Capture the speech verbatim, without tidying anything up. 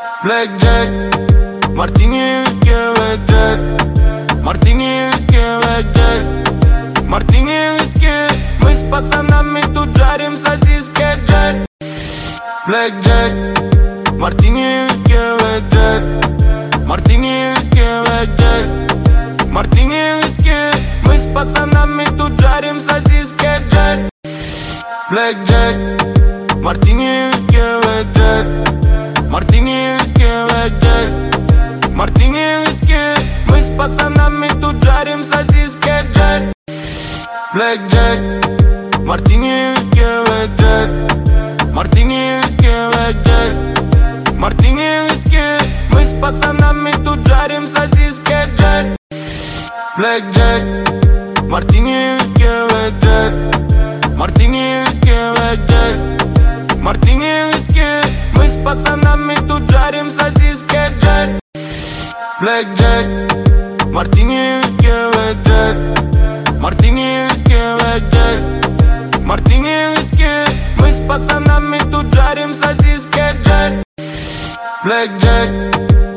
Блэк Джек, мартини, виски, блэк Джек, мартини, виски, блэк Джек, мартини, виски. Мы с пацанами тут жарим сосиски, Джек. Блэк Джек, мартини, виски, блэк Джек, мартини, виски, блэк Джек, мартини, виски. Мы с пацанами тут жарим сосиски, Джек. Блэк Джек, мартини, виски, блэк Джек, мартини, виски, блэк Джек, мартини, виски. Мы с пацанами тут жарим сосиски, Джек. Блэк Джек, мартини, виски, блэк Джек, мартини, виски, блэк Джек, мартини, виски. Мы с пацанами тут жарим сосиски, Джек. Блэк Джек, мартини, виски, блэк Джек, мартини, виски, блэк Джек, мартини, виски. Мы с пацанами тут жарим сосиски, Джек. Блэк Джек, мартини, виски, блэк Джек, мартини, виски, блэк Джек, мартини, виски. Мы с пацанами тут жарим сосиски, Джек. Блэк Джек.